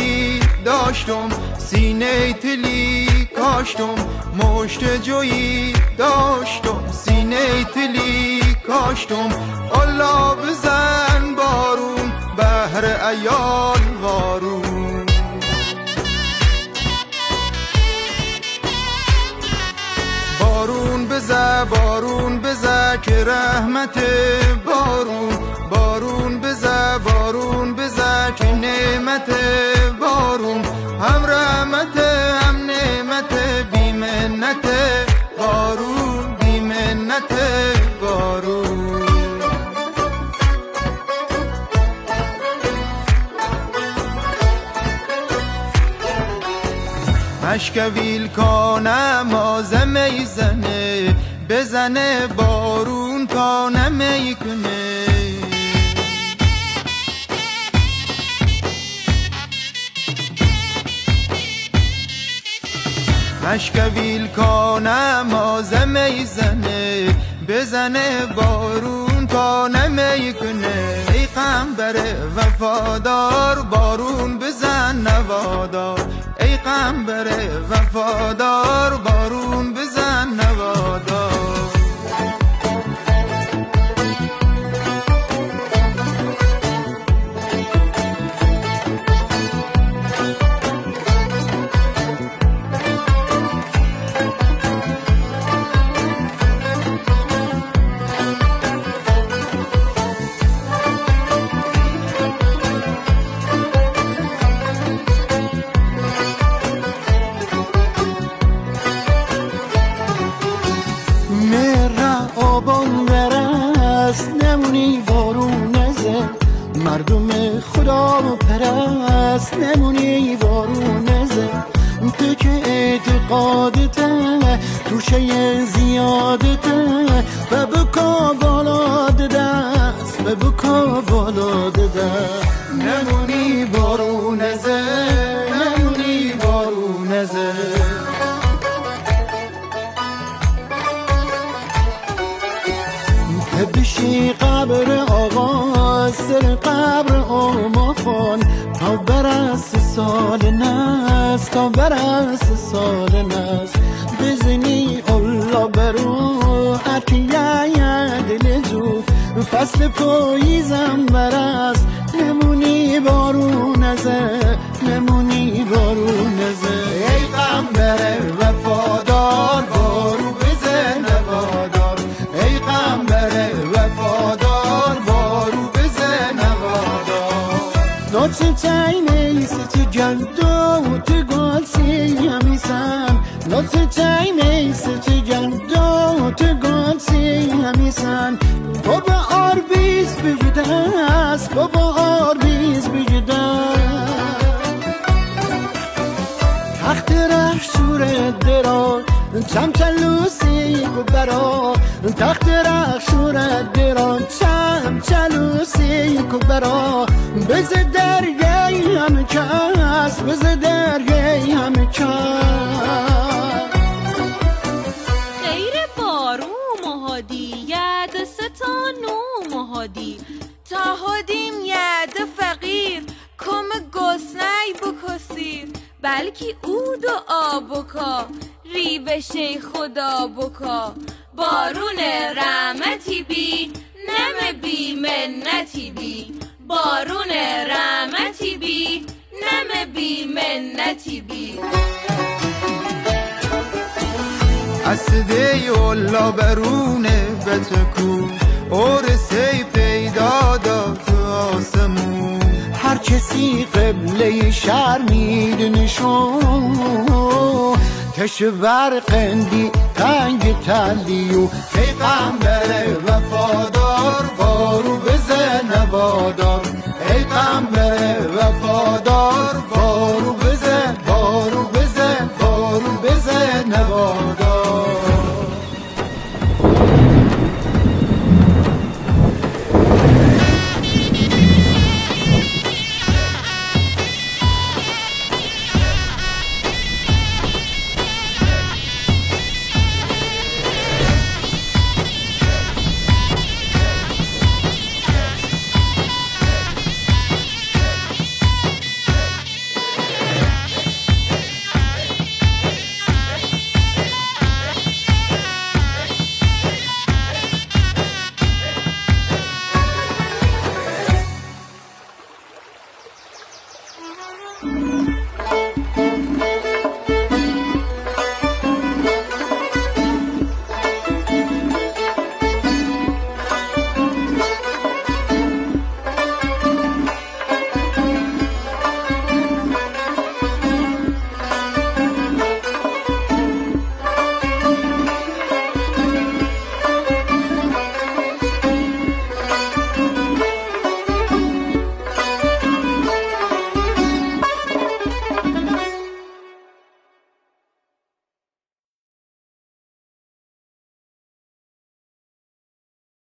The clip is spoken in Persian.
جویی داشتم، سینه تلی کاشتم، مشت جویی داشتم، سینه تلی کاشتم. الله بزن بارون بهر ایال وارون. بارون بزه که رحمت بارون، بارون بزه که نعمت بارون. هم رحمت هم نعمت بی منت بارون، بی منت بارون. مشکویل کانم آزمه زنه، بزنه بارون تا نمیکنه. مشکویل کانم آزمه زنه، بزنه بارون تا نمیکنه. ای قنبر وفادار بارون بزن نوادار، ای قنبر وفادار بارون بزن نوادار. نمونی بارون نزه، مردم خدا پرست نمونی بارون نزه. تو که اعتقادته توشه زیادته، و بکا بالا دست، و بکا بالا دست. نمونی بارون نزه، نمونی بارون نزه. بشی قبر آقا سر قبر آما خان، تا برس سال نس، تا برس سال نس. بزنی الله برو عطیه دل جو، فصل پاییزم برس. نمونی بارون نزه، نمونی بارون نزه. ای قنبر وفادار بارو بزن نوادار، ای قنبر وفادار بارو بزن نوادار. نوچه چینه سی جندو تو گل سی همیسن، نوچه چینه سی جندو تو گل سی همیسن. بابا آربیز بجده است، بابا آربیز بجده. تخت ره شور درا چمچلوسی کبرا، تخت ره شور درا چمچلوسی کبرا. بز درگی هم کس، بز درگی هم کس. غیر بارو مهادی ید ستانو مهادی، تا هدیم ید فقیر کم گسنی بکسیر. بلکی اود و آبکا ریوشه خدا بکا. بارون رحمتی بی نم بی منتی بی، بارون رحمتی بی نم بی منتی بی. اسده الله برونه بتکو، ارسی پیدا داد آسمون. هر کسی قبله شهر میدونه شو، تش برقندی تنگ تلیو. پیغمبر وفادار بارو بزن نوادار، پیغمبر